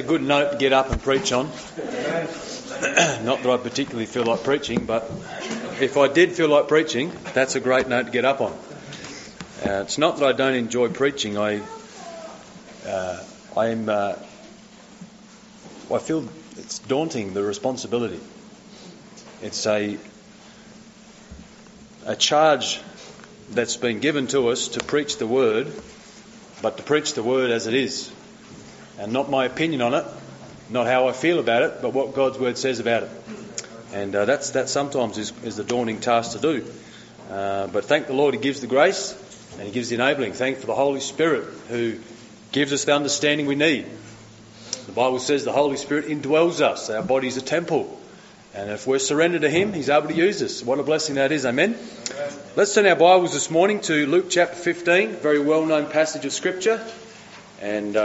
good note to get up and preach on. Not that I particularly feel like preaching, but if I did feel like preaching, that's a great note to get up on. It's not that I don't enjoy preaching. I feel it's daunting, the responsibility. It's a charge that's been given to us to preach the word, but to preach the word as it is. And not my opinion on it, not how I feel about it, but what God's word says about it. And that sometimes is the daunting task to do. But thank the Lord, He gives the grace and He gives the enabling. Thank for the Holy Spirit who gives us the understanding we need. The Bible says the Holy Spirit indwells us. Our body's a temple. And if we're surrendered to Him, He's able to use us. What a blessing that is. Amen. Let's turn our Bibles this morning to Luke chapter 15, a very well-known passage of Scripture. And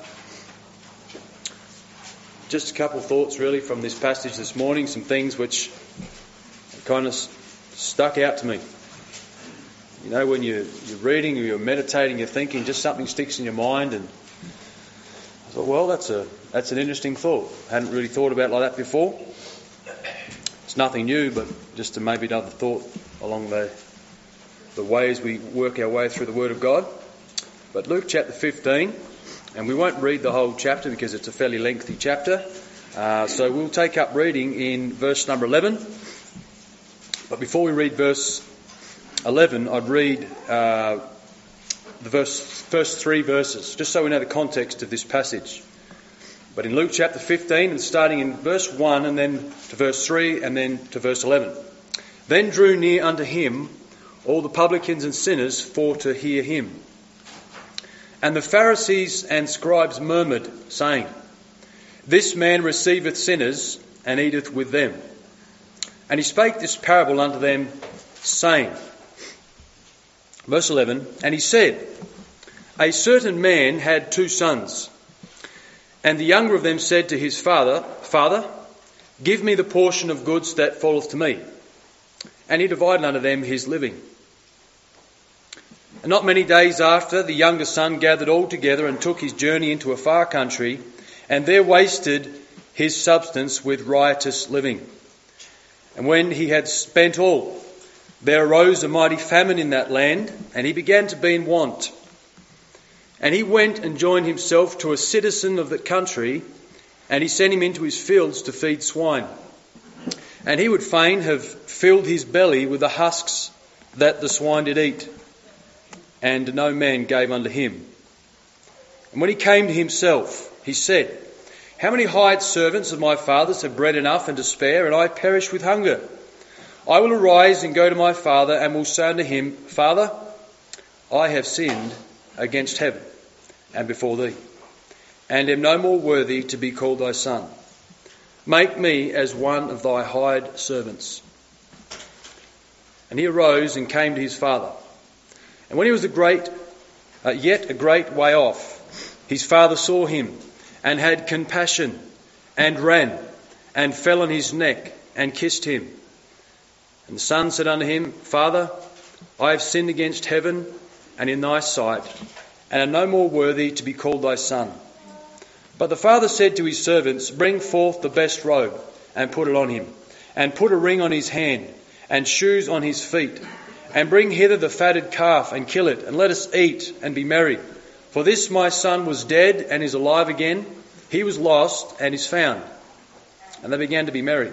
just a couple of thoughts really from this passage this morning, some things which kind of stuck out to me. You know, when you're reading or you're meditating, you're thinking, just something sticks in your mind, and I thought, well, that's an interesting thought. I hadn't really thought about it like that before. It's nothing new, but just maybe another thought along the ways we work our way through the Word of God. But Luke chapter 15, and we won't read the whole chapter because it's a fairly lengthy chapter. So we'll take up reading in verse number 11. But before we read verse 11, I'd read the first three verses, just so we know the context of this passage. But in Luke chapter 15, and starting in verse 1 and then to verse 3 and then to verse 11. Then drew near unto him all the publicans and sinners for to hear him. And the Pharisees and scribes murmured, saying, This man receiveth sinners and eateth with them. And he spake this parable unto them, saying, verse 11, And he said, A certain man had 2 sons. And the younger of them said to his father, Father, give me the portion of goods that falleth to me. And he divided unto them his living. And not many days after, the younger son gathered all together and took his journey into a far country, and there wasted his substance with riotous living. And when he had spent all, there arose a mighty famine in that land, and he began to be in want. And he went and joined himself to a citizen of that country, and he sent him into his fields to feed swine. And he would fain have filled his belly with the husks that the swine did eat, and no man gave unto him. And when he came to himself, he said, How many hired servants of my father's have bread enough and to spare, and I perish with hunger? I will arise and go to my father, and will say unto him, Father, I have sinned against heaven and before thee, and am no more worthy to be called thy son. Make me as one of thy hired servants. And he arose and came to his father. And when he was yet a great way off, his father saw him, and had compassion, and ran, and fell on his neck, and kissed him. And the son said unto him, Father, I have sinned against heaven and in thy sight, and am no more worthy to be called thy son. But the father said to his servants, Bring forth the best robe, and put it on him, and put a ring on his hand, and shoes on his feet, and bring hither the fatted calf, and kill it, and let us eat, and be merry. For this my son was dead, and is alive again. He was lost, and is found. And they began to be merry.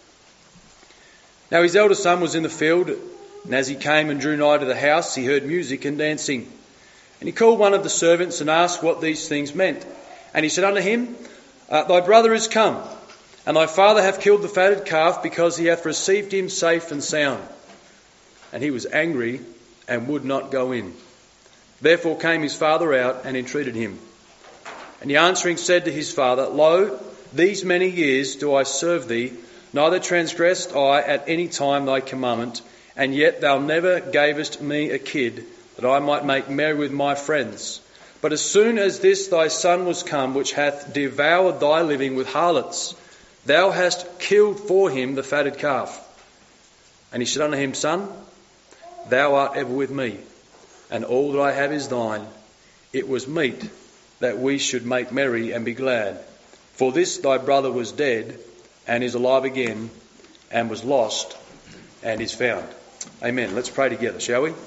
Now his elder son was in the field, and as he came and drew nigh to the house, he heard music and dancing. And he called one of the servants and asked what these things meant. And he said unto him, Thy brother is come, and thy father hath killed the fatted calf, because he hath received him safe and sound. And he was angry and would not go in. Therefore came his father out and entreated him. And he answering said to his father, Lo, these many years do I serve thee, neither transgressed I at any time thy commandment, and yet thou never gavest me a kid, that I might make merry with my friends. But as soon as this thy son was come, which hath devoured thy living with harlots, thou hast killed for him the fatted calf. And he said unto him, Son, thou art ever with me, and all that I have is thine. It was meet that we should make merry and be glad. For this thy brother was dead, and is alive again, and was lost, and is found. Amen. Let's pray together, shall we?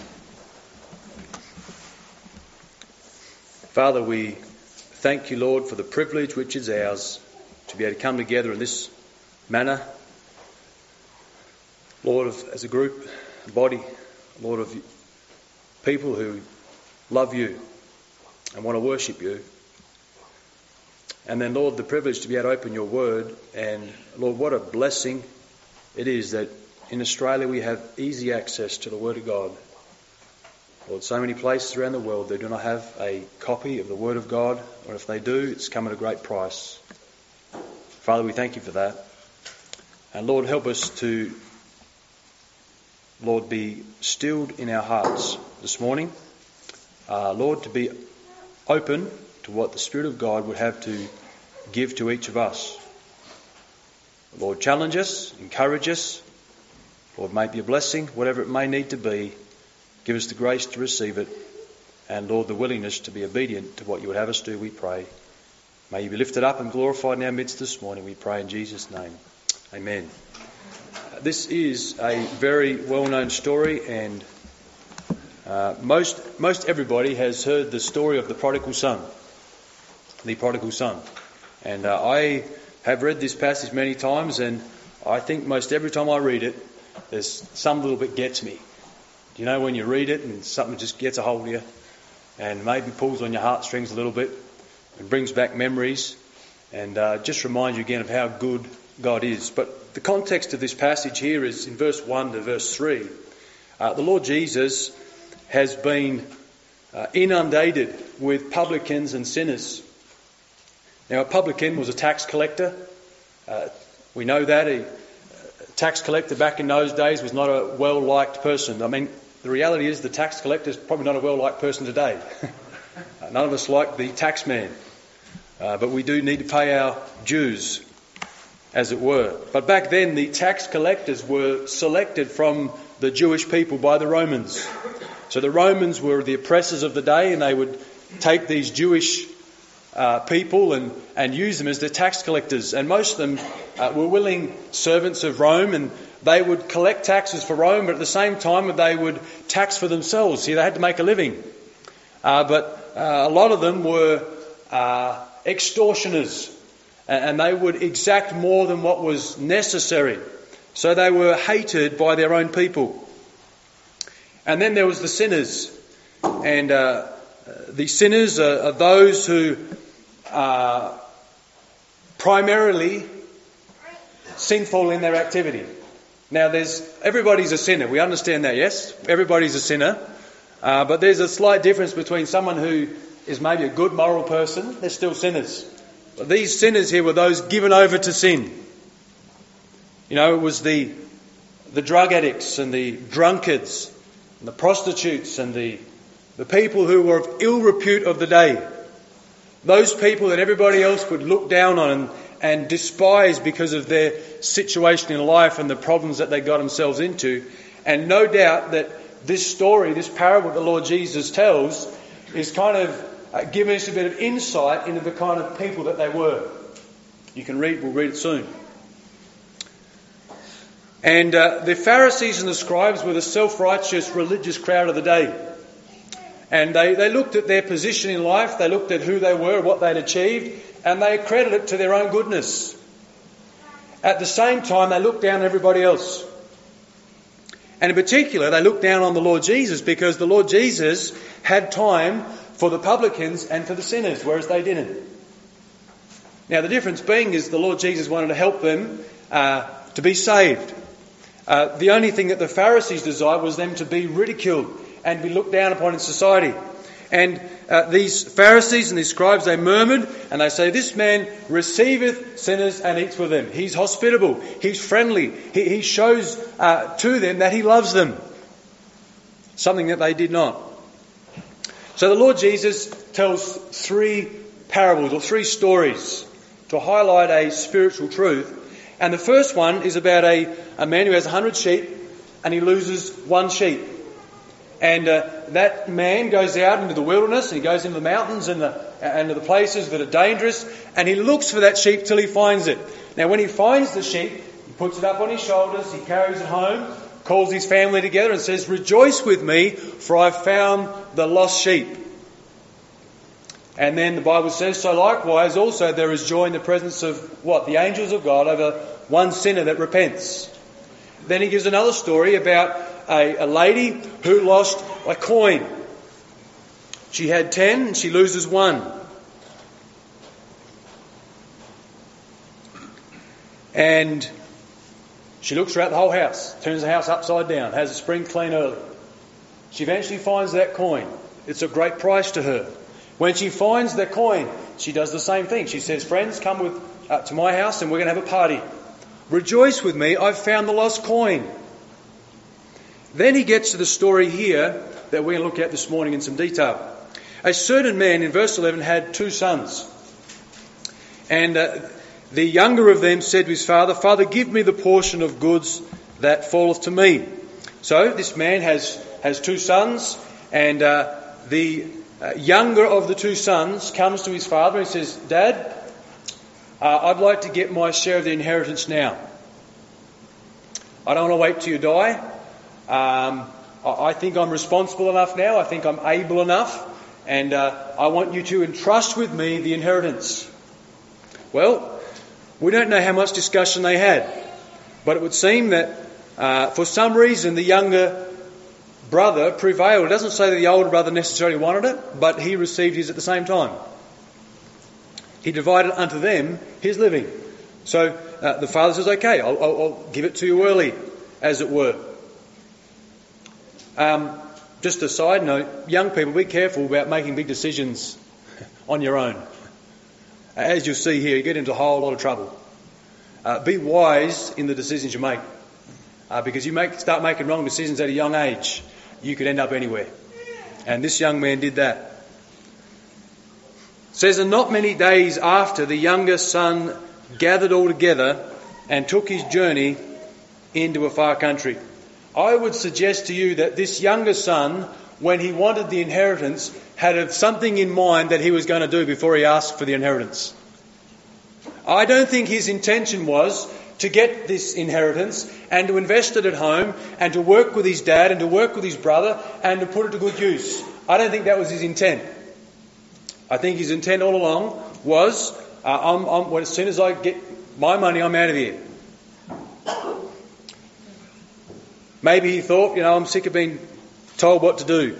Father, we thank you, Lord, for the privilege which is ours to be able to come together in this manner. Lord, as a group, a body, Lord, of people who love you and want to worship you. And then, Lord, the privilege to be able to open your word. And, Lord, what a blessing it is that in Australia we have easy access to the word of God. Lord, so many places around the world they do not have a copy of the word of God, or if they do, it's come at a great price. Father, we thank you for that. And Lord, help us to, Lord, be stilled in our hearts this morning. Lord, to be open to what the Spirit of God would have to give to each of us. Lord, challenge us, encourage us. Lord, may it be a blessing, whatever it may need to be. Give us the grace to receive it. And Lord, the willingness to be obedient to what you would have us do, we pray. May you be lifted up and glorified in our midst this morning, we pray in Jesus' name. Amen. This is a very well-known story, and most everybody has heard the story of the prodigal son. The prodigal son. And I have read this passage many times, and I think most every time I read it, there's some little bit gets me. Do you know when you read it and something just gets a hold of you and maybe pulls on your heartstrings a little bit and brings back memories and just reminds you again of how good God is. But the context of this passage here is in verse 1 to verse 3. The Lord Jesus has been inundated with publicans and sinners. Now, a publican was a tax collector. We know that. A tax collector back in those days was not a well-liked person. I mean, the reality is the tax collector is probably not a well-liked person today. None of us like the tax man. But we do need to pay our dues, as it were. But back then, the tax collectors were selected from the Jewish people by the Romans. So the Romans were the oppressors of the day, and they would take these Jewish people and use them as their tax collectors. And most of them were willing servants of Rome, and they would collect taxes for Rome, but at the same time they would tax for themselves. See, they had to make a living. But a lot of them were extortioners, and they would exact more than what was necessary. So they were hated by their own people. And then there was the sinners. And the sinners are those who are primarily sinful in their activity. Now, everybody's a sinner. We understand that, yes? Everybody's a sinner. But there's a slight difference between someone who is maybe a good moral person. They're still sinners. But these sinners here were those given over to sin. You know, it was the drug addicts and the drunkards and the prostitutes and the people who were of ill repute of the day. Those people that everybody else would look down on and despise because of their situation in life and the problems that they got themselves into. And no doubt that this story, this parable the Lord Jesus tells, is kind of giving us a bit of insight into the kind of people that they were. We'll read it soon. And the Pharisees and the scribes were the self-righteous religious crowd of the day. And they looked at their position in life, they looked at who they were, what they'd achieved, and they accredited it to their own goodness. At the same time, they looked down on everybody else. And in particular, they looked down on the Lord Jesus because the Lord Jesus had time for the publicans and for the sinners, whereas they didn't. Now, the difference being is the Lord Jesus wanted to help them to be saved. The only thing that the Pharisees desired was them to be ridiculed and be looked down upon in society. And these Pharisees and these scribes, they murmured and they say, "This man receiveth sinners and eats with them." He's hospitable, he's friendly, he shows to them that he loves them. Something that they did not. So the Lord Jesus tells 3 parables or 3 stories to highlight a spiritual truth. And the first one is about a man who has 100 sheep and he loses 1 sheep. And that man goes out into the wilderness and he goes into the mountains and and to the places that are dangerous, and he looks for that sheep till he finds it. Now, when he finds the sheep, he puts it up on his shoulders, he carries it home, calls his family together and says, "Rejoice with me, for I've found the lost sheep." And then the Bible says, so likewise also there is joy in the presence of what? The angels of God over one sinner that repents. Then he gives another story about a lady who lost a coin. She had 10 and she loses 1. And she looks throughout the whole house, turns the house upside down, has it spring clean early. She eventually finds that coin. It's a great price to her. When she finds the coin, she does the same thing. She says, "Friends, come to my house and we're going to have a party. Rejoice with me, I've found the lost coin." Then he gets to the story here that we're going to look at this morning in some detail. A certain man, in verse 11, had 2 sons. And the younger of them said to his father, "Father, give me the portion of goods that falleth to me." So this man has 2 sons, and the younger of the 2 sons comes to his father and says, "Dad, I'd like to get my share of the inheritance now. I don't want to wait till you die. I think I'm responsible enough now. I think I'm able enough. And I want you to entrust with me the inheritance." Well, we don't know how much discussion they had. But it would seem that for some reason the younger brother prevailed. It doesn't say that the older brother necessarily wanted it, but he received his at the same time. He divided unto them his living. So the father says, "Okay, I'll give it to you early," as it were. Just a side note, young people, be careful about making big decisions on your own. As you'll see here, you get into a whole lot of trouble. Be wise in the decisions you make, because you start making wrong decisions at a young age, you could end up anywhere. And this young man did that. It says, "And not many days after, the younger son gathered all together and took his journey into a far country." I would suggest to you that this younger son, when he wanted the inheritance, had something in mind that he was going to do before he asked for the inheritance. I don't think his intention was to get this inheritance and to invest it at home and to work with his dad and to work with his brother and to put it to good use. I don't think that was his intent. I think his intent all along was, as soon as I get my money, I'm out of here. Maybe he thought, I'm sick of being told what to do.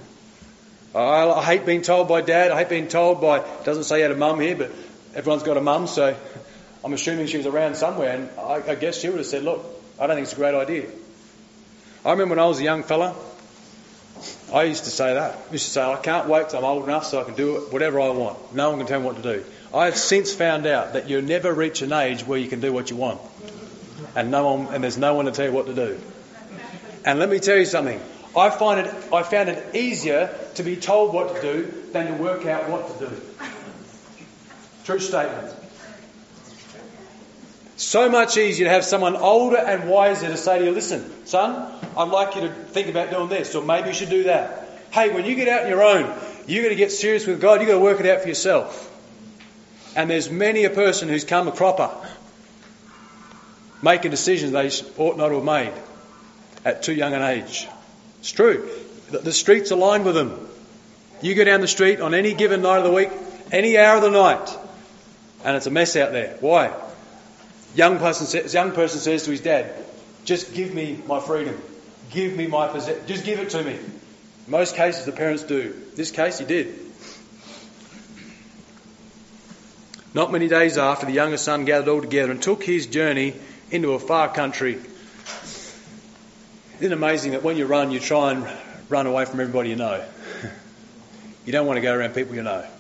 I hate being told by dad. I hate being told by, it doesn't say he had a mum here, but everyone's got a mum, so I'm assuming she was around somewhere, and I guess she would have said, "Look, I don't think it's a great idea." I remember when I was a young fella, I used to say that. I used to say, "I can't wait till I'm old enough so I can do whatever I want. No one can tell me what to do." I have since found out that you'll never reach an age where you can do what you want. And there's no one to tell you what to do. And let me tell you something. I found it easier to be told what to do than to work out what to do. True statement. So much easier to have someone older and wiser to say to you, "Listen, son, I'd like you to think about doing this, or maybe you should do that. Hey, when you get out on your own, you've got to get serious with God. You've got to work it out for yourself." And there's many a person who's come a cropper making decisions they ought not to have made at too young an age. It's true. The streets are lined with them. You go down the street on any given night of the week, any hour of the night, and it's a mess out there. Why? Young person says to his dad, "Just give me my freedom. Give me my possession. Just give it to me." In most cases, the parents do. In this case, he did. Not many days after, the younger son gathered all together and took his journey into a far country. Isn't it amazing that when you run, you try and run away from everybody you know? You don't want to go around people you know.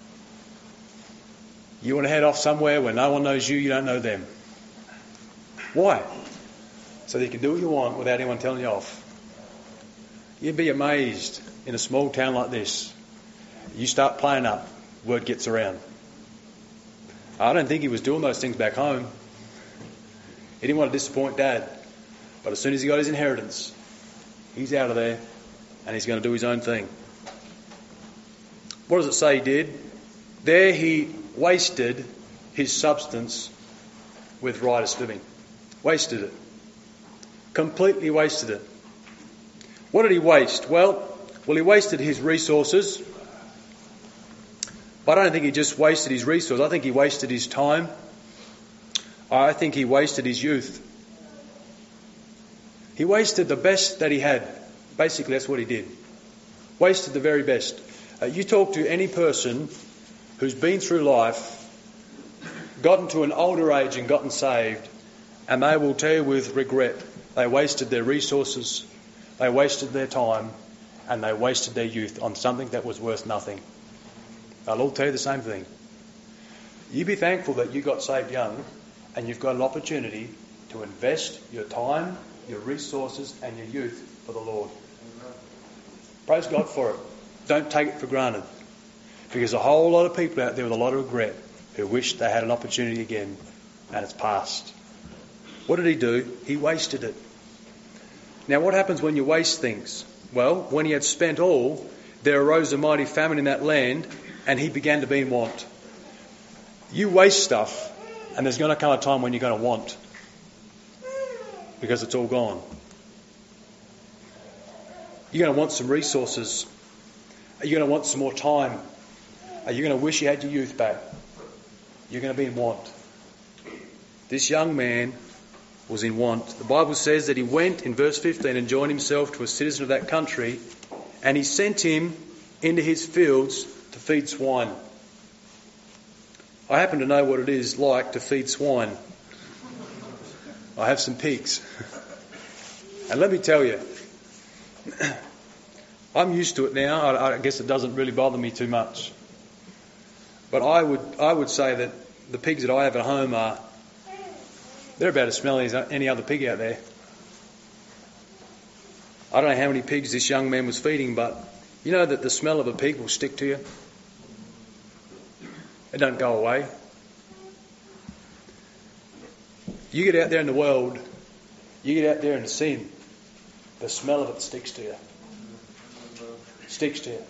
You want to head off somewhere where no one knows you, you don't know them. Why? So that you can do what you want without anyone telling you off. You'd be amazed in a small town like this. You start playing up, word gets around. I don't think he was doing those things back home. He didn't want to disappoint Dad. But as soon as he got his inheritance, he's out of there and he's going to do his own thing. What does it say he did? There he wasted his substance with riotous living. Wasted it. Completely wasted it. What did he waste? Well, he wasted his resources. But I don't think he just wasted his resources. I think he wasted his time. I think he wasted his youth. He wasted the best that he had. Basically, that's what he did. Wasted the very best. You talk to any person who's been through life, gotten to an older age and gotten saved, and they will tell you with regret, they wasted their resources, they wasted their time, and they wasted their youth on something that was worth nothing. They'll all tell you the same thing. You be thankful that you got saved young and you've got an opportunity to invest your time, your resources and your youth for the Lord. Praise God for it. Don't take it for granted. Because a whole lot of people out there with a lot of regret who wish they had an opportunity again, and it's past. What did he do? He wasted it. Now what happens when you waste things? Well, when he had spent all, there arose a mighty famine in that land, and he began to be in want. You waste stuff, and there's going to come a time when you're going to want, because it's all gone. You're going to want some resources. Are you going to want some more time? Are you going to wish you had your youth back? You're going to be in want. This young man was in want. The Bible says that he went, in verse 15, and joined himself to a citizen of that country, and he sent him into his fields to feed swine. I happen to know what it is like to feed swine. I have some pigs. And let me tell you, I'm used to it now. I guess it doesn't really bother me too much. But I would say that the pigs that I have at home they're about as smelly as any other pig out there. I don't know how many pigs this young man was feeding, but you know that the smell of a pig will stick to you. It don't go away. You get out there in the world, you get out there in sin, the smell of it sticks to you. Sticks to you.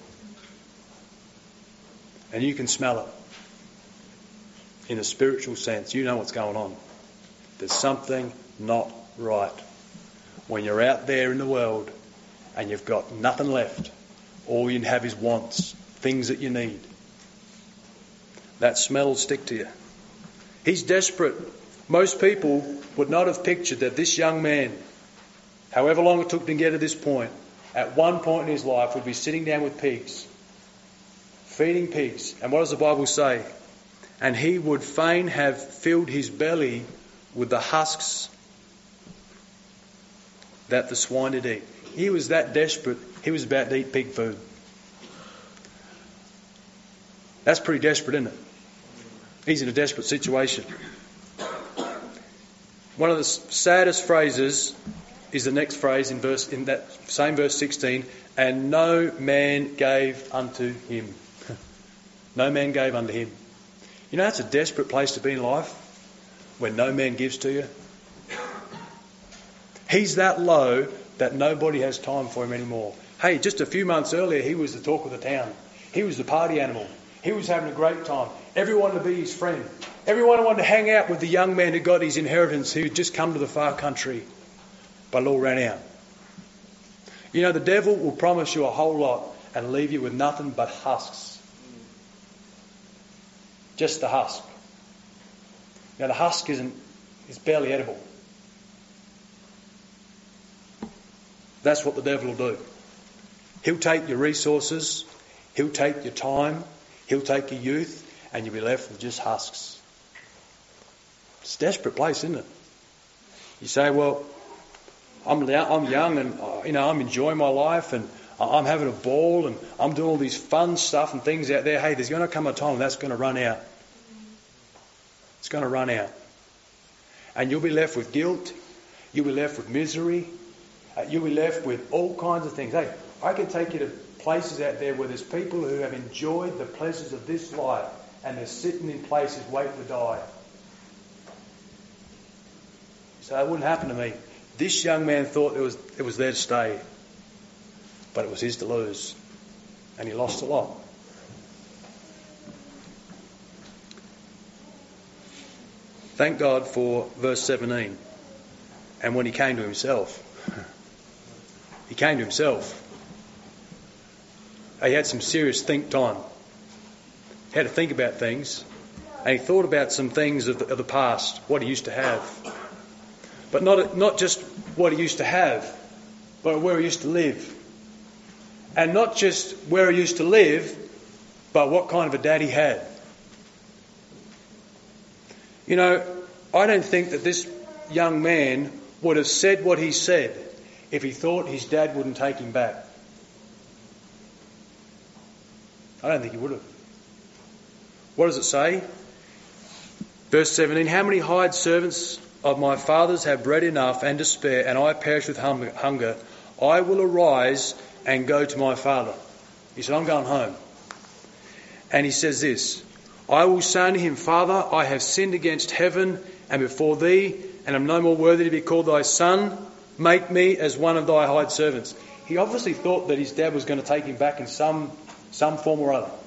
And you can smell it. In a spiritual sense, you know what's going on. There's something not right. When you're out there in the world and you've got nothing left, all you have is wants, things that you need. That smell will stick to you. He's desperate. Most people would not have pictured that this young man, however long it took to get to this point, at one point in his life would be sitting down with pigs, feeding pigs. And what does the Bible say? And he would fain have filled his belly with the husks that the swine did eat. He was that desperate, he was about to eat pig food. That's pretty desperate, isn't it? He's in a desperate situation. One of the saddest phrases is the next phrase in that same verse 16, and no man gave unto him. No man gave unto him. You know, that's a desperate place to be in life, when no man gives to you. He's that low that nobody has time for him anymore. Hey, just a few months earlier, he was the talk of the town. He was the party animal. He was having a great time. Everyone wanted to be his friend. Everyone wanted to hang out with the young man who got his inheritance, who had just come to the far country. But it all ran out. You know, the devil will promise you a whole lot and leave you with nothing but husks. Just the husk. Now the husk is barely edible. That's what the devil will do. He'll take your resources, he'll take your time, he'll take your youth, and you'll be left with just husks. It's a desperate place, isn't it? You say, well, I'm young and I'm enjoying my life and I'm having a ball and I'm doing all these fun stuff and things out there. Hey, there's going to come a time when that's going to run out. It's going to run out. And you'll be left with guilt. You'll be left with misery. You'll be left with all kinds of things. Hey, I can take you to places out there where there's people who have enjoyed the pleasures of this life and they're sitting in places waiting to die. So it wouldn't happen to me. This young man thought it was there to stay, but it was his to lose, and he lost a lot. Thank God for verse 17. And when he came to himself. He came to himself. He had some serious think time. He had to think about things. And he thought about some things of the past, what he used to have. But not just what he used to have, but where he used to live. And not just where he used to live, but what kind of a dad he had. You know, I don't think that this young man would have said what he said if he thought his dad wouldn't take him back. I don't think he would have. What does it say? Verse 17, how many hired servants of my father's have bread enough and to spare, and I perish with hunger? I will arise and go to my father. He said, I'm going home. And he says this, I will say unto him, Father, I have sinned against heaven and before thee, and am no more worthy to be called thy son. Make me as one of thy hired servants. He obviously thought that his dad was going to take him back in some form or other.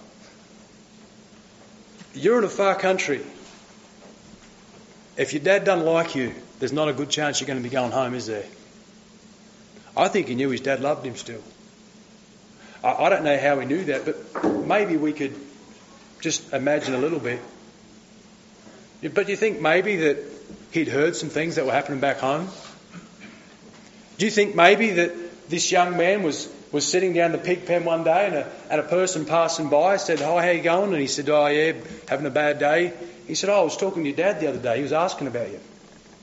You're in a far country. If your dad doesn't like you, there's not a good chance you're going to be going home, is there? I think he knew his dad loved him still. I don't know how he knew that, but maybe we could just imagine a little bit. But do you think maybe that he'd heard some things that were happening back home? Do you think maybe that this young man was sitting down the pig pen one day and a person passing by said, "Hi, how you going?" And he said, "Oh yeah, having a bad day." He said, "Oh, I was talking to your dad the other day. He was asking about you."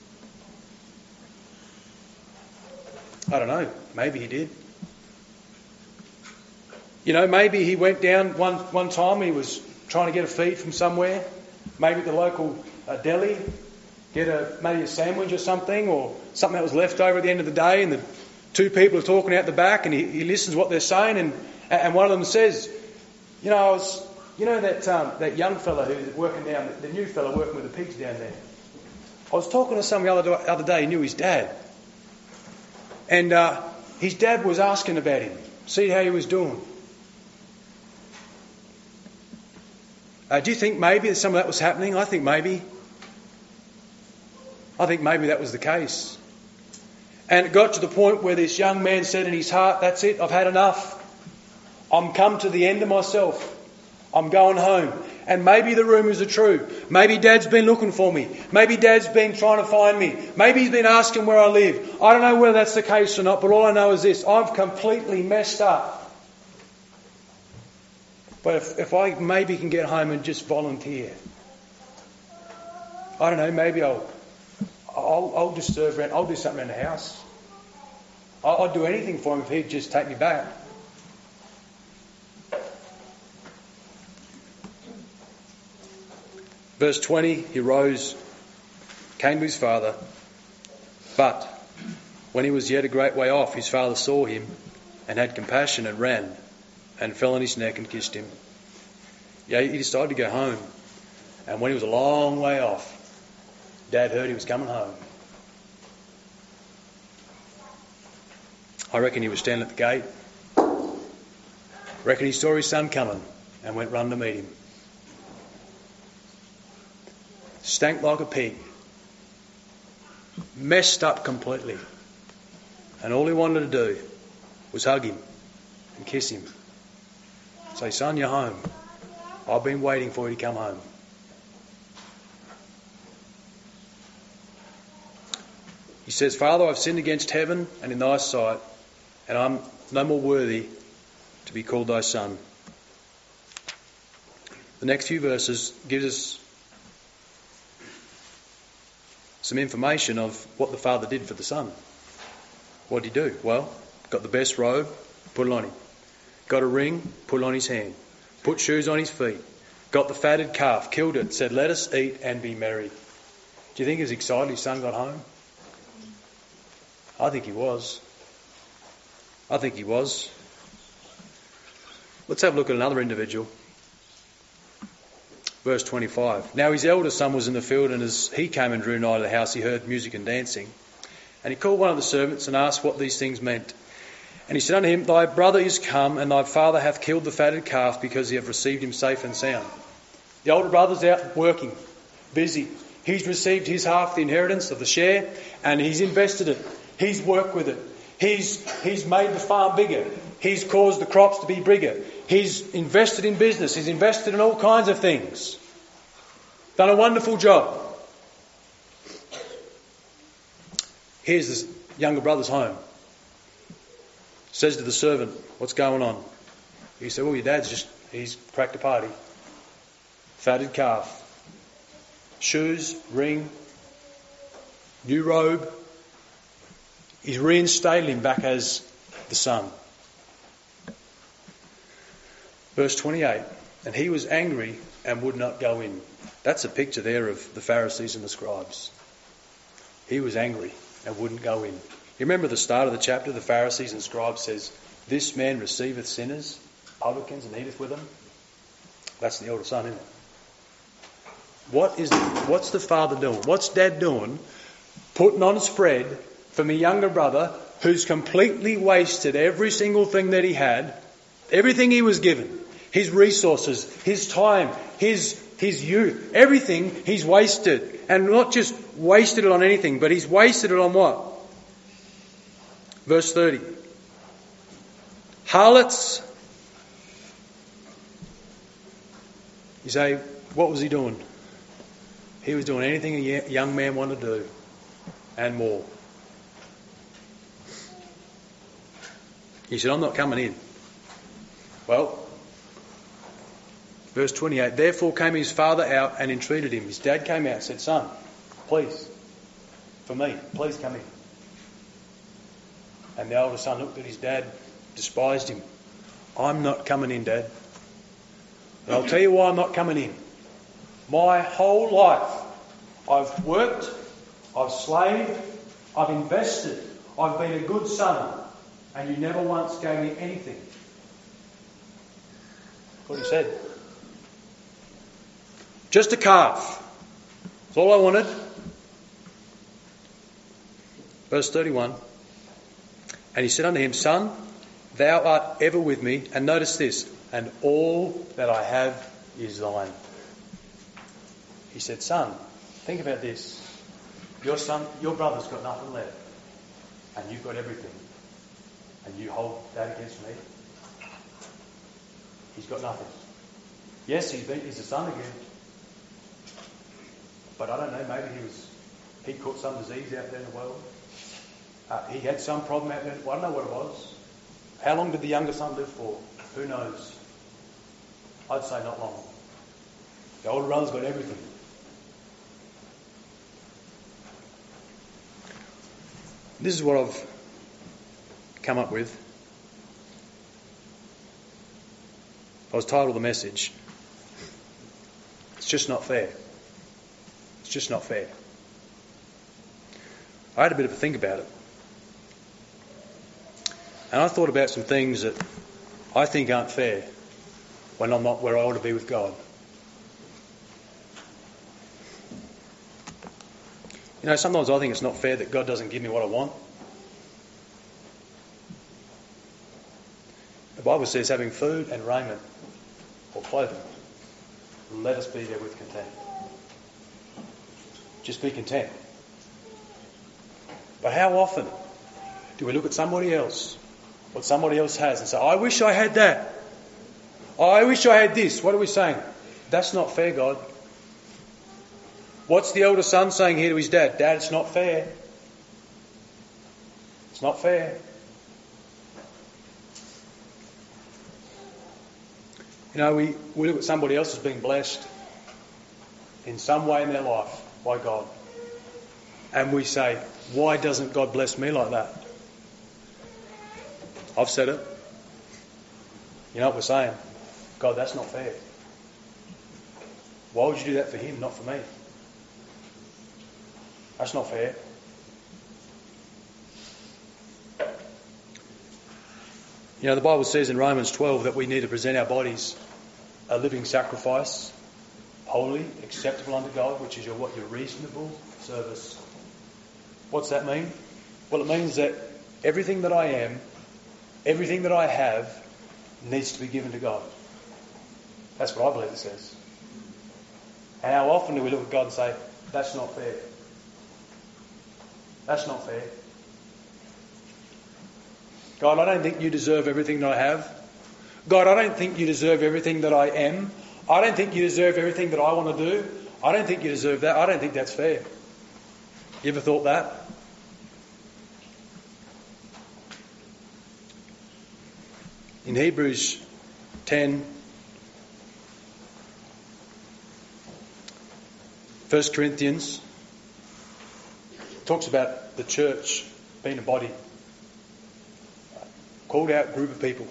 I don't know. Maybe he did. You know, maybe he went down one time and he was trying to get a feed from somewhere. Maybe the local deli, get maybe a sandwich or something that was left over at the end of the day, and the two people are talking out the back, and he listens to what they're saying, and one of them says, that young fella who's working down, the new fella working with the pigs down there. I was talking to someone the other day who knew his dad, and his dad was asking about him, see how he was doing. Do you think maybe that some of that was happening? I think maybe that was the case. And it got to the point where this young man said in his heart, that's it, I've had enough. I'm come to the end of myself. I'm going home. And maybe the rumours are true. Maybe Dad's been looking for me. Maybe Dad's been trying to find me. Maybe he's been asking where I live. I don't know whether that's the case or not, but all I know is this, I've completely messed up. But if I maybe can get home and just volunteer, I don't know, maybe I'll just serve around, I'll do something around the house. I'd do anything for him if he'd just take me back. Verse 20, he rose, came to his father, but when he was yet a great way off, his father saw him and had compassion and ran and fell on his neck and kissed him. Yeah, he decided to go home. And when he was a long way off, Dad heard he was coming home. I reckon he was standing at the gate. Reckon he saw his son coming and went run to meet him. Stank like a pig. Messed up completely. And all he wanted to do was hug him and kiss him. Say, son, you're home. I've been waiting for you to come home. He says, Father, I've sinned against heaven and in thy sight, and I'm no more worthy to be called thy son. The next few verses gives us some information of what the father did for the son. What did he do? Well, got the best robe, put it on him. Got a ring, put it on his hand. Put shoes on his feet. Got the fatted calf, killed it, said, let us eat and be merry. Do you think he was excited his son got home? I think he was. Let's have a look at another individual. Verse 25. Now his eldest son was in the field, and as he came and drew nigh to the house, he heard music and dancing. And he called one of the servants and asked what these things meant. And he said unto him, thy brother is come, and thy father hath killed the fatted calf, because he hath received him safe and sound. The older brother's out working, busy. He's received his half, the inheritance of the share, and he's invested it. He's worked with it. He's made the farm bigger. He's caused the crops to be bigger. He's invested in business. He's invested in all kinds of things. Done a wonderful job. Here's this younger brother's home. Says to the servant, "What's going on?" He said, "Well, your dad's he's cracked a party. Fatted calf. Shoes, ring, new robe." He's reinstated him back as the son. Verse 28, and he was angry and would not go in. That's a picture there of the Pharisees and the scribes. He was angry and wouldn't go in. You remember the start of the chapter, the Pharisees and scribes says, "This man receiveth sinners, publicans, and eateth with them." That's the elder son, isn't it? What's the father doing? What's dad doing? Putting on spread for my younger brother who's completely wasted every single thing that he had, everything he was given, his resources, his time, his youth, everything he's wasted. And not just wasted it on anything, but he's wasted it on what? Verse 30. Harlots. You say, what was he doing? He was doing anything a young man wanted to do and more. He said, "I'm not coming in." Well, verse 28, therefore came his father out and entreated him. His dad came out and said, "Son, please, for me, please come in." And the older son looked at his dad, despised him. "I'm not coming in, Dad. And I'll tell you why I'm not coming in. My whole life, I've worked, I've slaved, I've invested, I've been a good son, and you never once gave me anything." That's what he said. "Just a calf. That's all I wanted." Verse 31. And he said unto him, "Son, thou art ever with me." And notice this, "and all that I have is thine." He said, "Son, think about this. Your brother's got nothing left, and you've got everything. And you hold that against me? He's got nothing. Yes, he's a son again. But I don't know, maybe he caught some disease out there in the world. He had some problem out there. Well, I don't know what it was. How long did the younger son live for? Who knows? I'd say not long. The older brother's got everything. This is what I've come up with. I was titled the message, "It's just not fair." It's just not fair. I had a bit of a think about it. And I thought about some things that I think aren't fair when I'm not where I ought to be with God. You know, sometimes I think it's not fair that God doesn't give me what I want. The Bible says having food and raiment or clothing, let us be there with content. Just be content. But how often do we look at somebody else, what somebody else has, and say, "I wish I had that. I wish I had this." What are we saying? That's not fair, God. What's the elder son saying here to his dad? "Dad, it's not fair. It's not fair." You know, we look at somebody else as being blessed in some way in their life by God. And we say, "Why doesn't God bless me like that?" I've said it. You know what we're saying? "God, that's not fair. Why would you do that for him, not for me? That's not fair." You know, the Bible says in Romans 12 that we need to present our bodies a living sacrifice, holy, acceptable unto God, which is your reasonable service. What's that mean? Well, it means that everything that I am, everything that I have, needs to be given to God. That's what I believe it says. And how often do we look at God and say, That's not fair. That's not fair. God, I don't think you deserve everything that I have. God, I don't think you deserve everything that I am. I don't think you deserve everything that I want to do. I don't think you deserve that. I don't think that's fair. You ever thought that? In Hebrews 10, 1 Corinthians talks about the church being a body, called out group of people.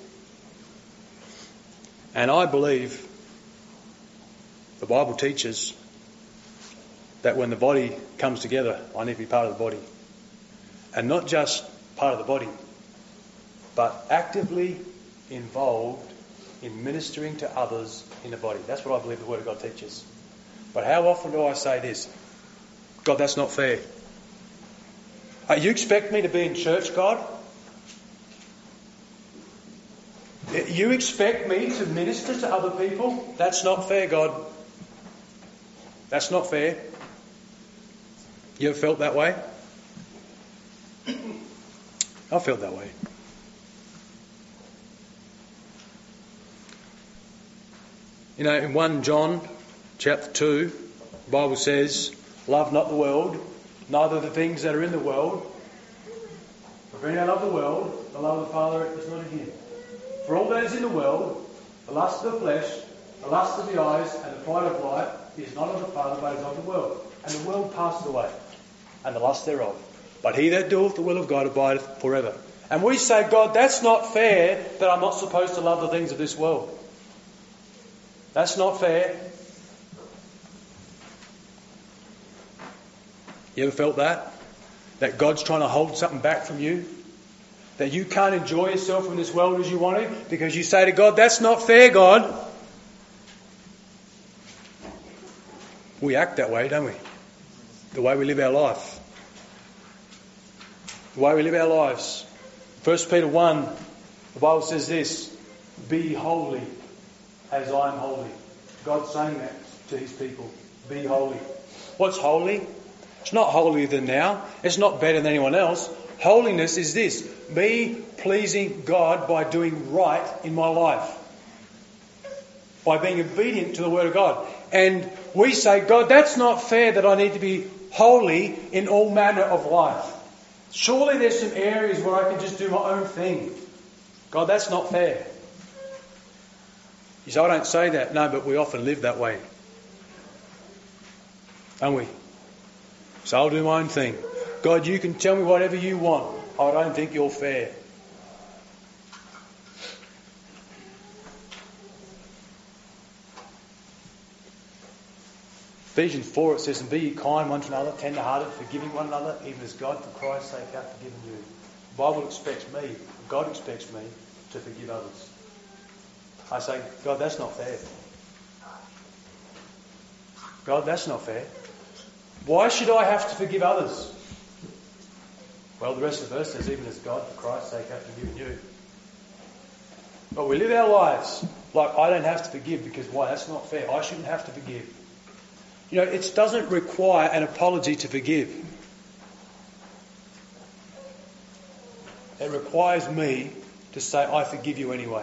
And I believe the Bible teaches that when the body comes together, I need to be part of the body. And not just part of the body, but actively involved in ministering to others in the body. That's what I believe the Word of God teaches. But how often do I say this? God, that's not fair. You expect me to be in church, God? You expect me to minister to other people? That's not fair, God. That's not fair. You ever felt that way? I felt that way. You know, in 1 John chapter 2, the Bible says, love not the world, neither the things that are in the world. For if any man love the world, the love of the Father is not in him. For all that is in the world, the lust of the flesh, the lust of the eyes, and the pride of life, is not of the Father, but is of the world. And the world passes away, and the lust thereof. But he that doeth the will of God abideth forever. And we say, God, that's not fair that I'm not supposed to love the things of this world. That's not fair. You ever felt that? That God's trying to hold something back from you? That you can't enjoy yourself in this world as you want to? Because you say to God, that's not fair, God. We act that way, don't we? The way we live our life. The way we live our lives. 1 Peter 1, the Bible says this, be holy as I am holy. God's saying that to his people. Be holy. What's holy? It's not holier than now. It's not better than anyone else. Holiness is this. Me pleasing God by doing right in my life. By being obedient to the Word of God. And we say, God, that's not fair that I need to be holy in all manner of life. Surely there's some areas where I can just do my own thing. God, that's not fair. You say, I don't say that. No, but we often live that way. Don't we? So I'll do my own thing. God, you can tell me whatever you want. I don't think you're fair. Ephesians 4, it says, and be ye kind one to another, tender-hearted, forgiving one another, even as God for Christ's sake hath forgiven you. The Bible expects me, God expects me to forgive others. I say, God, that's not fair. God, that's not fair. Why should I have to forgive others? Well, the rest of the verse says, even as God for Christ's sake hath forgiven you. But we live our lives like I don't have to forgive because why? That's not fair. I shouldn't have to forgive. You know, it doesn't require an apology to forgive. It requires me to say, I forgive you anyway.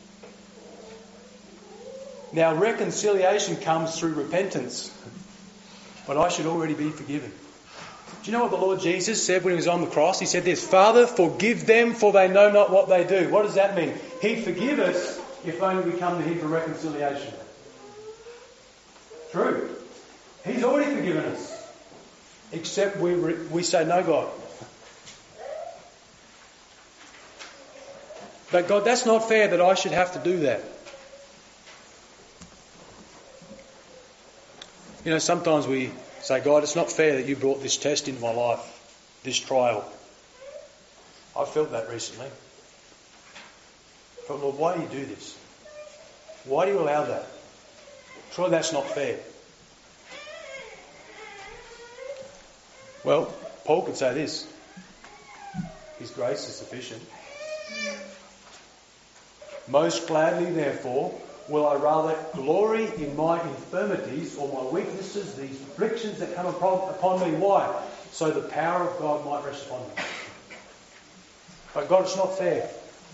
Now, reconciliation comes through repentance. But I should already be forgiven. Do you know what the Lord Jesus said when he was on the cross? He said this, Father, forgive them for they know not what they do. What does that mean? He'd forgive us if only we come to him for reconciliation. True. He's already forgiven us. Except we say, no, God. But God, that's not fair that I should have to do that. You know, sometimes we say, God, it's not fair that you brought this test into my life, this trial. I've felt that recently. But Lord, why do you do this? Why do you allow that? Surely that's not fair. Well, Paul could say this. His grace is sufficient. Most gladly, therefore, will I rather glory in my infirmities or my weaknesses, these afflictions that come upon me? Why? So the power of God might rest upon me. But God, it's not fair.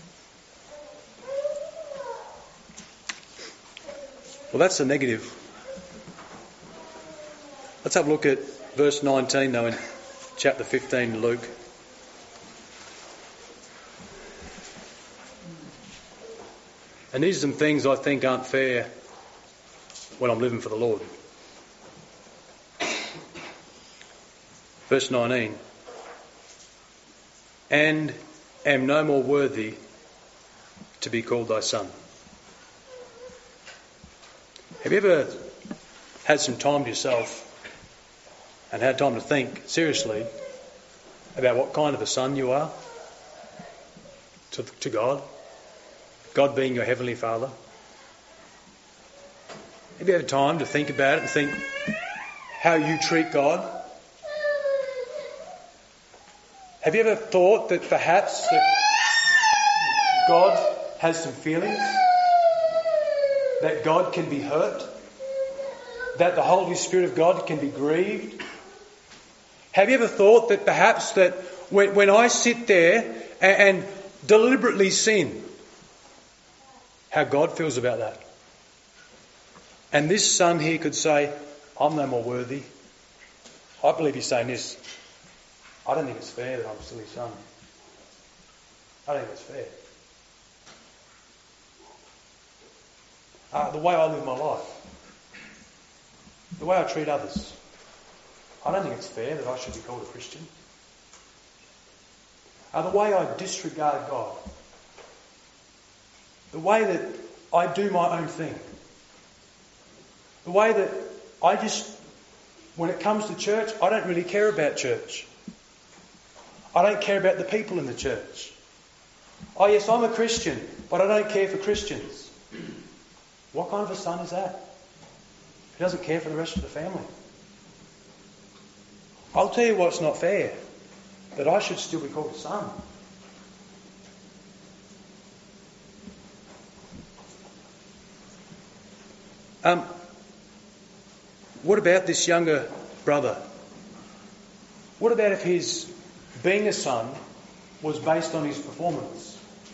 Well, that's the negative. Let's have a look at verse 19 though in chapter 15 Luke. And these are some things I think aren't fair when I'm living for the Lord. Verse 19. And am no more worthy to be called thy son. Have you ever had some time to yourself and had time to think seriously about what kind of a son you are to God? God being your Heavenly Father. Have you had time to think about it and think how you treat God? Have you ever thought that perhaps that God has some feelings? That God can be hurt? That the Holy Spirit of God can be grieved? Have you ever thought that perhaps that when I sit there and deliberately sin, how God feels about that? And this son here could say, I'm no more worthy. I believe he's saying this. I don't think it's fair that I'm still his son. I don't think it's fair. The way I live my life, the way I treat others, I don't think it's fair that I should be called a Christian. The way I disregard God, the way that I do my own thing, the way that I just, when it comes to church, I don't really care about church. I don't care about the people in the church. Oh yes, I'm a Christian, but I don't care for Christians. What kind of a son is that? He doesn't care for the rest of the family. I'll tell you what's not fair. That I should still be called a son. What about this younger brother? What about if his being a son was based on his performance?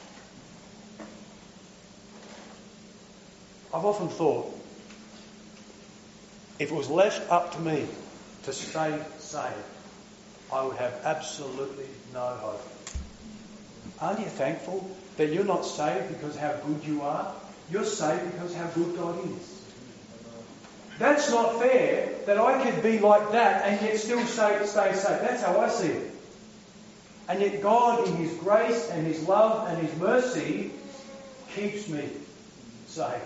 I've often thought, if it was left up to me to stay saved, I would have absolutely no hope. Aren't you thankful that you're not saved because of how good you are? You're saved because of how good God is. That's not fair that I could be like that and yet still stay saved. That's how I see it. And yet God, in His grace and His love and His mercy, keeps me saved.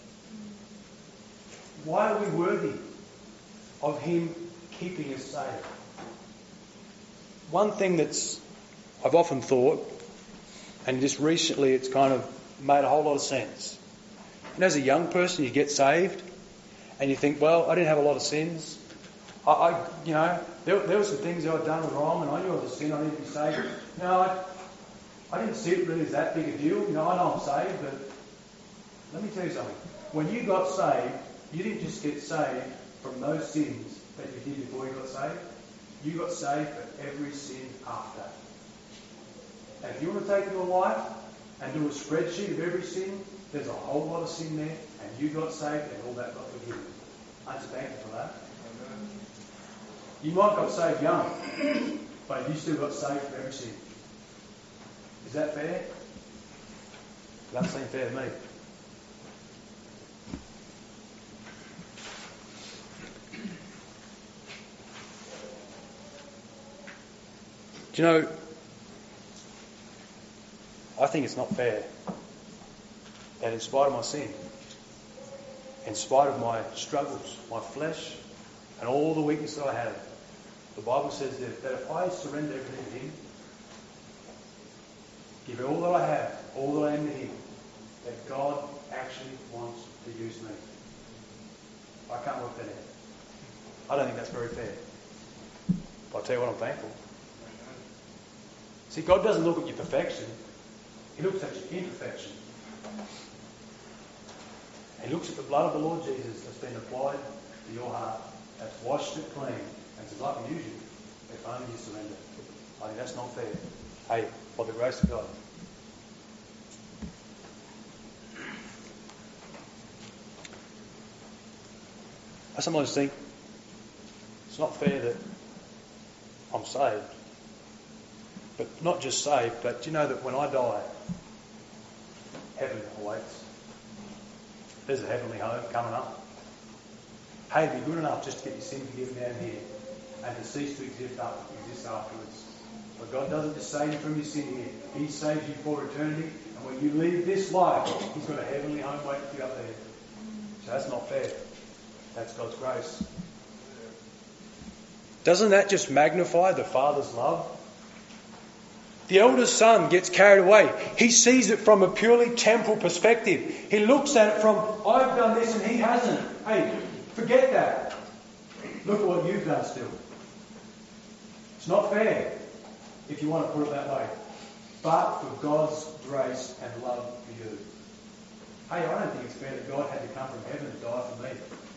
Why are we worthy of Him keeping us saved? One thing I've often thought, and just recently it's kind of made a whole lot of sense. And as a young person, you get saved, and you think, well, I didn't have a lot of sins. There were some things that I'd done wrong, and I knew I was a sin. I needed to be saved. I didn't see it really as that big a deal. I know I'm saved, but let me tell you something. When you got saved, you didn't just get saved from those sins that you did before you got saved. You got saved for every sin after. And if you want to take your life and do a spreadsheet of every sin, there's a whole lot of sin there, and you got saved and all that got forgiven. Aren't you thankful for that? You might have got saved young, but you still got saved for every sin. Is that fair? It doesn't seem fair to me. Do you know, I think it's not fair that in spite of my sin, in spite of my struggles, my flesh, and all the weakness that I have, the Bible says that if I surrender everything to Him, give all that I have, all that I am to Him, that God actually wants to use me. I can't work that out. I don't think that's very fair. But I'll tell you what, I'm thankful. See, God doesn't look at your perfection. He looks at your imperfection. He looks at the blood of the Lord Jesus that's been applied to your heart, that's washed it clean, and says, I can use you if only you surrender. I think that's not fair. Hey, by the grace of God. I sometimes think it's not fair that I'm saved. But not just saved, but do you know that when I die, heaven awaits. There's a heavenly home coming up. Hey, be good enough just to get your sin forgiven down here and to cease to exist afterwards. But God doesn't just save you from your sin here. He saves you for eternity. And when you leave this life, He's got a heavenly home waiting for you up there. So that's not fair. That's God's grace. Doesn't that just magnify the Father's love? The eldest son gets carried away. He sees it from a purely temporal perspective. He looks at it from, I've done this and he hasn't. Hey, forget that. Look at what you've done still. It's not fair, if you want to put it that way. But for God's grace and love for you. Hey, I don't think it's fair that God had to come from heaven to die for me.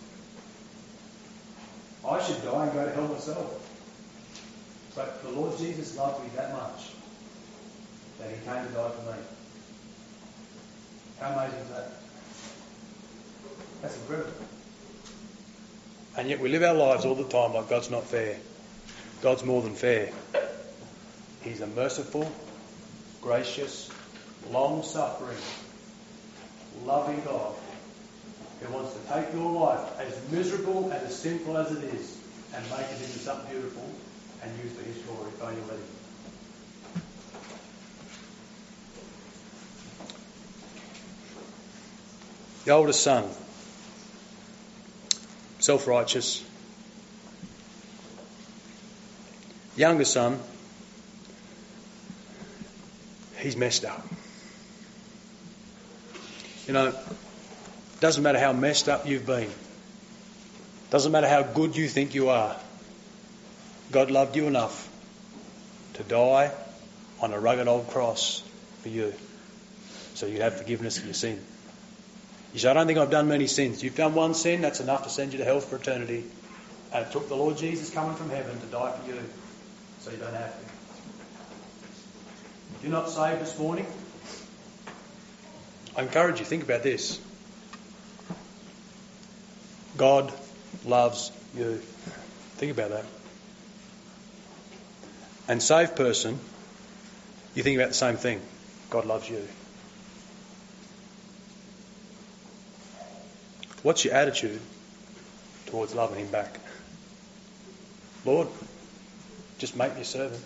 I should die and go to hell myself. But the Lord Jesus loved me that much that He came to die for me. How amazing is that? That's incredible. And yet we live our lives all the time like God's not fair. God's more than fair. He's a merciful, gracious, long-suffering, loving God who wants to take your life, as miserable and as sinful as it is, and make it into something beautiful and use for His glory if only you let Him. The oldest son, self-righteous. Younger son, he's messed up. You know, doesn't matter how messed up you've been. Doesn't matter how good you think you are. God loved you enough to die on a rugged old cross for you so you'd have forgiveness for your sin. You say, I don't think I've done many sins. You've done one sin, that's enough to send you to hell for eternity. And it took the Lord Jesus coming from heaven to die for you so you don't have to. If you're not saved this morning, I encourage you, think about this. God loves you. Think about that. And saved person, you think about the same thing. God loves you. What's your attitude towards loving Him back? Lord, just make me a servant.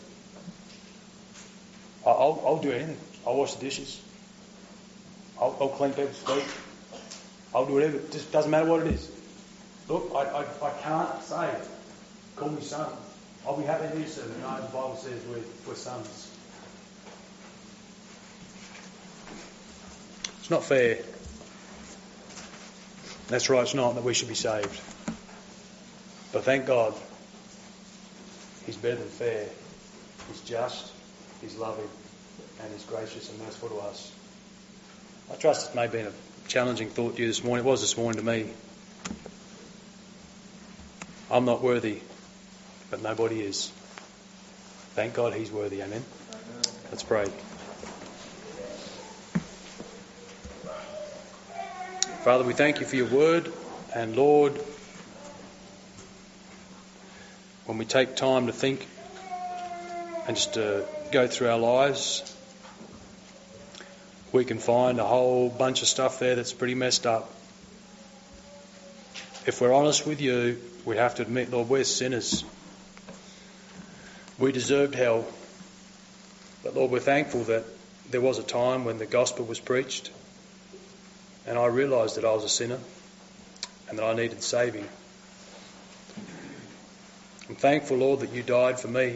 I'll do anything. I'll wash the dishes. I'll clean people's feet. I'll do whatever. It just doesn't matter what it is. Look, I can't say, call me son. I'll be happy to be a servant. No, the Bible says we're sons. It's not fair. That's right, it's not that we should be saved. But thank God, He's better than fair. He's just, He's loving, and He's gracious and merciful to us. I trust it may have been a challenging thought to you this morning. It was this morning to me. I'm not worthy, but nobody is. Thank God He's worthy, amen? Let's pray. Father, we thank You for Your word, and Lord, when we take time to think and just to go through our lives, we can find a whole bunch of stuff there that's pretty messed up. If we're honest with You, we have to admit, Lord, we're sinners. We deserved hell. But Lord, we're thankful that there was a time when the gospel was preached and I realised that I was a sinner and that I needed saving. I'm thankful, Lord, that You died for me,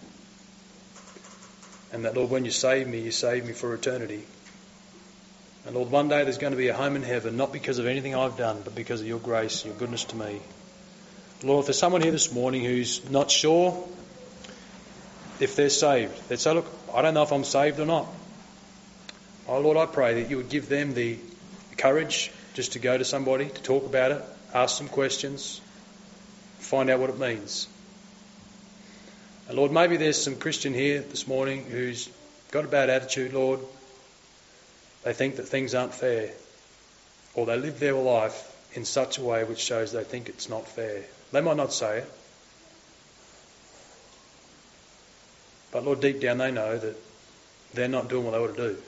and that, Lord, when You saved me for eternity. And Lord, one day there's going to be a home in heaven, not because of anything I've done, but because of Your grace, Your goodness to me. Lord, if there's someone here this morning who's not sure if they're saved, they'd say, look, I don't know if I'm saved or not. Oh Lord, I pray that You would give them the courage just to go to somebody, to talk about it, ask some questions, find out what it means. And Lord, maybe there's some Christian here this morning who's got a bad attitude, Lord. They think that things aren't fair, or they live their life in such a way which shows they think it's not fair. They might not say it, but Lord, deep down they know that they're not doing what they ought to do.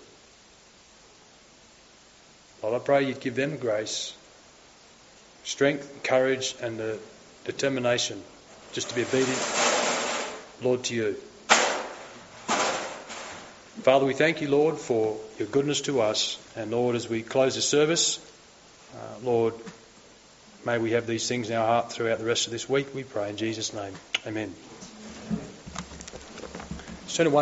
Lord, I pray you'd give them the grace, strength, courage and the determination just to be obedient, Lord, to you. Father, we thank you, Lord, for your goodness to us. And Lord, as we close this service, Lord, may we have these things in our heart throughout the rest of this week, we pray in Jesus' name. Amen.